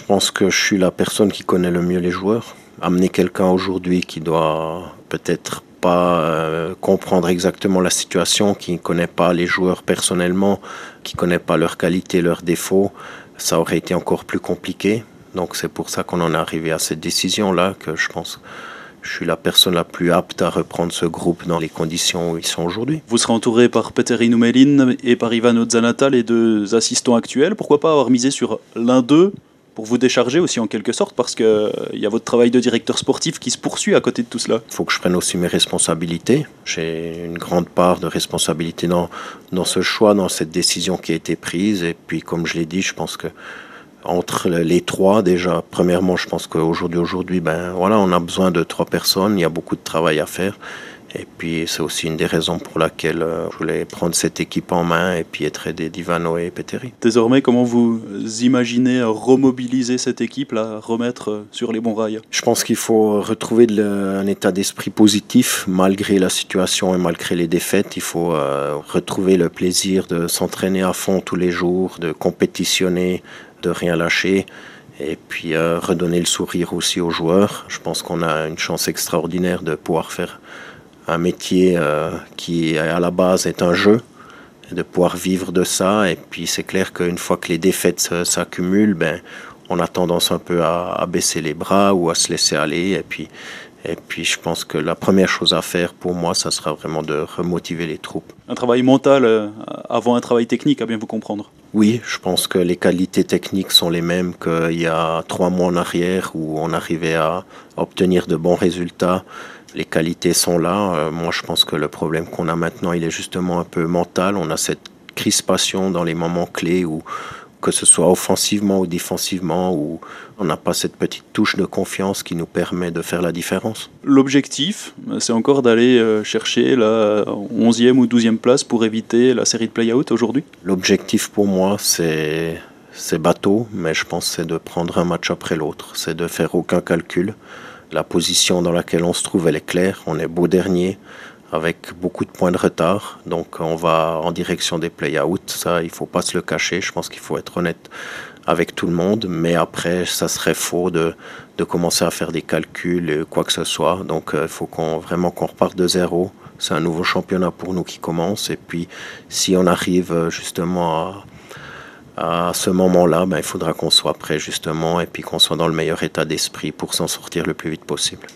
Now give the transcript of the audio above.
pense que je suis la personne qui connaît le mieux les joueurs. Amener quelqu'un aujourd'hui qui doit peut-être pas comprendre exactement la situation, qui ne connaît pas les joueurs personnellement, qui ne connaît pas leurs qualités, leurs défauts, ça aurait été encore plus compliqué. Donc c'est pour ça qu'on en est arrivé à cette décision-là, que je pense que je suis la personne la plus apte à reprendre ce groupe dans les conditions où ils sont aujourd'hui. Vous serez entouré par Petteri Numelin et par Ivano Zanata, les deux assistants actuels. Pourquoi pas avoir misé sur l'un d'eux pour vous décharger aussi en quelque sorte, parce qu'il y a votre travail de directeur sportif qui se poursuit à côté de tout cela. Il faut que je prenne aussi mes responsabilités. J'ai une grande part de responsabilité dans ce choix, dans cette décision qui a été prise. Et puis, comme je l'ai dit, je pense que entre les trois, déjà, premièrement, je pense qu'aujourd'hui, on a besoin de 3 personnes. Il y a beaucoup de travail à faire. Et puis, c'est aussi une des raisons pour laquelle je voulais prendre cette équipe en main et puis être aidé d'Ivano et Petteri. Désormais, comment vous imaginez remobiliser cette équipe, la remettre sur les bons rails? Je pense qu'il faut retrouver un état d'esprit positif malgré la situation et malgré les défaites. Il faut retrouver le plaisir de s'entraîner à fond tous les jours, de compétitionner, de rien lâcher. Et puis redonner le sourire aussi aux joueurs. Je pense qu'on a une chance extraordinaire de pouvoir faire un métier qui à la base est un jeu, et de pouvoir vivre de ça. Et puis c'est clair qu'une fois que les défaites s'accumulent, on a tendance un peu à baisser les bras ou à se laisser aller. Et puis je pense que la première chose à faire pour moi, ça sera vraiment de remotiver les troupes. Un travail mental avant un travail technique, à bien vous comprendre. Oui, je pense que les qualités techniques sont les mêmes qu'il y a 3 mois en arrière où on arrivait à obtenir de bons résultats. Les qualités sont là. Moi, je pense que le problème qu'on a maintenant, il est justement un peu mental. On a cette crispation dans les moments clés où, que ce soit offensivement ou défensivement, où on n'a pas cette petite touche de confiance qui nous permet de faire la différence. L'objectif, c'est encore d'aller chercher la 11e ou 12e place pour éviter la série de play-out aujourd'hui? L'objectif pour moi, c'est bateau, mais je pense que c'est de prendre un match après l'autre. C'est de faire aucun calcul. La position dans laquelle on se trouve, elle est claire. On est beau dernier, avec beaucoup de points de retard. Donc on va en direction des play-outs. Ça, il ne faut pas se le cacher. Je pense qu'il faut être honnête avec tout le monde. Mais après, ça serait faux de commencer à faire des calculs, quoi que ce soit. Donc il faut vraiment qu'on reparte de zéro. C'est un nouveau championnat pour nous qui commence. Et puis, si on arrive justement à ce moment-là, il faudra qu'on soit prêt justement et puis qu'on soit dans le meilleur état d'esprit pour s'en sortir le plus vite possible.